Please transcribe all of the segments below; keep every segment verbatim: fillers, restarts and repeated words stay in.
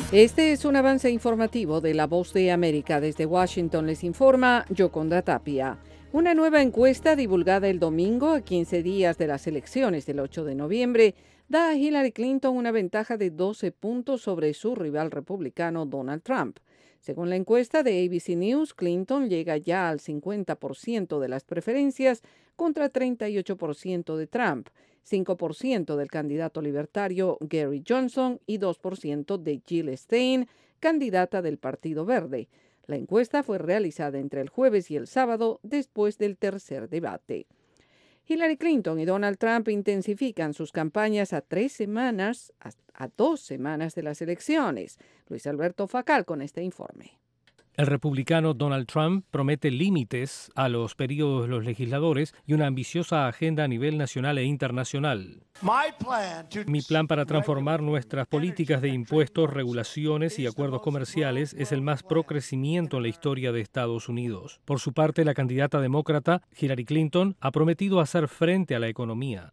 Este es un avance informativo de La Voz de América. Desde Washington les informa Yoconda Tapia. Una nueva encuesta divulgada el domingo, a quince días de las elecciones del ocho de noviembre, da a Hillary Clinton una ventaja de doce puntos sobre su rival republicano Donald Trump. Según la encuesta de A B C News, Clinton llega ya al cincuenta por ciento de las preferencias contra treinta y ocho por ciento de Trump, cinco por ciento del candidato libertario Gary Johnson y dos por ciento de Jill Stein, candidata del Partido Verde. La encuesta fue realizada entre el jueves y el sábado después del tercer debate. Hillary Clinton y Donald Trump intensifican sus campañas a tres semanas, a dos semanas de las elecciones. Luis Alberto Facal con este informe. El republicano Donald Trump promete límites a los periodos de los legisladores y una ambiciosa agenda a nivel nacional e internacional. Mi plan para transformar nuestras políticas de impuestos, regulaciones y acuerdos comerciales es el más pro crecimiento en la historia de Estados Unidos. Por su parte, la candidata demócrata Hillary Clinton ha prometido hacer frente a la economía.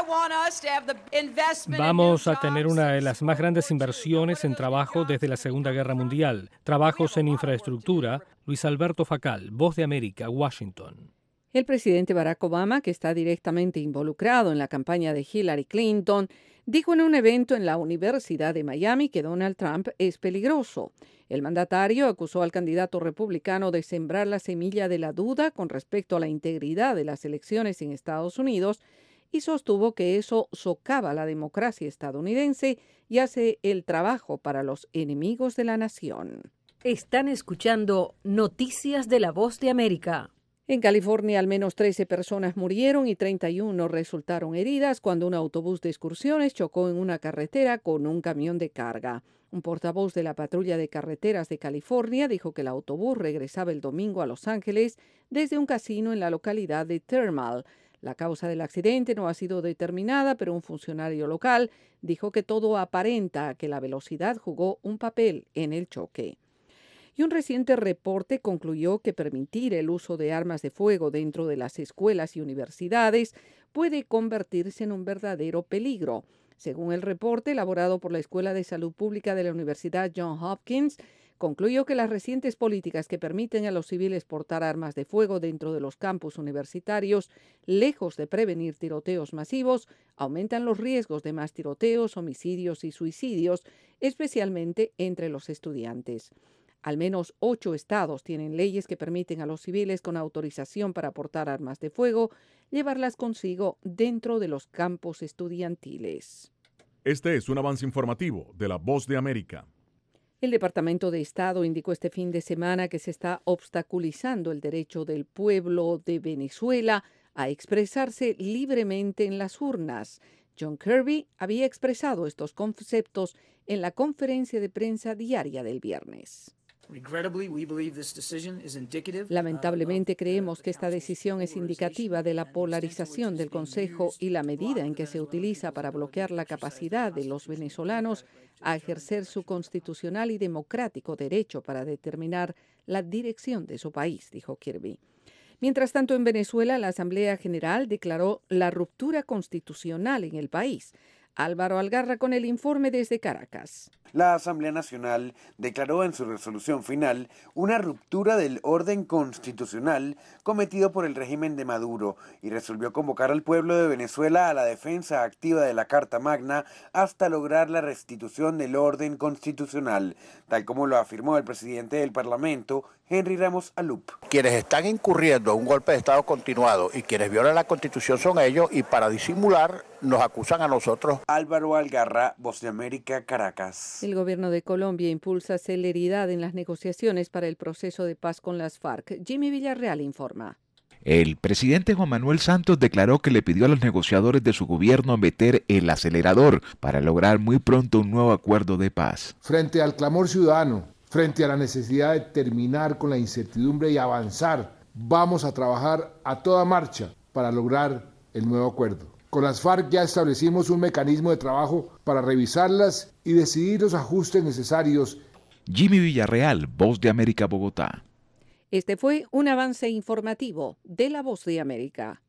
Vamos a tener una de las más grandes inversiones en trabajo desde la Segunda Guerra Mundial, trabajos en infraestructura. Luis Alberto Facal, Voz de América, Washington. El presidente Barack Obama, que está directamente involucrado en la campaña de Hillary Clinton, dijo en un evento en la Universidad de Miami que Donald Trump es peligroso. El mandatario acusó al candidato republicano de sembrar la semilla de la duda con respecto a la integridad de las elecciones en Estados Unidos y sostuvo que eso socava la democracia estadounidense y hace el trabajo para los enemigos de la nación. Están escuchando Noticias de la Voz de América. En California, al menos trece personas murieron y treinta y uno resultaron heridas cuando un autobús de excursiones chocó en una carretera con un camión de carga. Un portavoz de la Patrulla de Carreteras de California dijo que el autobús regresaba el domingo a Los Ángeles desde un casino en la localidad de Thermal. La causa del accidente no ha sido determinada, pero un funcionario local dijo que todo aparenta que la velocidad jugó un papel en el choque. Y un reciente reporte concluyó que permitir el uso de armas de fuego dentro de las escuelas y universidades puede convertirse en un verdadero peligro. Según el reporte elaborado por la Escuela de Salud Pública de la Universidad Johns Hopkins, concluyó que las recientes políticas que permiten a los civiles portar armas de fuego dentro de los campus universitarios, lejos de prevenir tiroteos masivos, aumentan los riesgos de más tiroteos, homicidios y suicidios, especialmente entre los estudiantes. Al menos ocho estados tienen leyes que permiten a los civiles con autorización para portar armas de fuego llevarlas consigo dentro de los campos estudiantiles. Este es un avance informativo de La Voz de América. El Departamento de Estado indicó este fin de semana que se está obstaculizando el derecho del pueblo de Venezuela a expresarse libremente en las urnas. John Kirby había expresado estos conceptos en la conferencia de prensa diaria del viernes. Lamentablemente creemos que esta decisión es indicativa de la polarización del Consejo y la medida en que se utiliza para bloquear la capacidad de los venezolanos a ejercer su constitucional y democrático derecho para determinar la dirección de su país, dijo Kirby. Mientras tanto, en Venezuela, la Asamblea General declaró la ruptura constitucional en el país. Álvaro Algarra con el informe desde Caracas. La Asamblea Nacional declaró en su resolución final una ruptura del orden constitucional cometido por el régimen de Maduro y resolvió convocar al pueblo de Venezuela a la defensa activa de la Carta Magna hasta lograr la restitución del orden constitucional, tal como lo afirmó el presidente del Parlamento, Henry Ramos Alup. Quienes están incurriendo en un golpe de Estado continuado y quienes violan la Constitución son ellos, y para disimular nos acusan a nosotros. Álvaro Algarra, Voz de América, Caracas. El gobierno de Colombia impulsa celeridad en las negociaciones para el proceso de paz con las FARC. Jimmy Villarreal informa. El presidente Juan Manuel Santos declaró que le pidió a los negociadores de su gobierno meter el acelerador para lograr muy pronto un nuevo acuerdo de paz. Frente al clamor ciudadano, frente a la necesidad de terminar con la incertidumbre y avanzar, vamos a trabajar a toda marcha para lograr el nuevo acuerdo. Con las FARC ya establecimos un mecanismo de trabajo para revisarlas y decidir los ajustes necesarios. Jimmy Villarreal, Voz de América, Bogotá. Este fue un avance informativo de La Voz de América.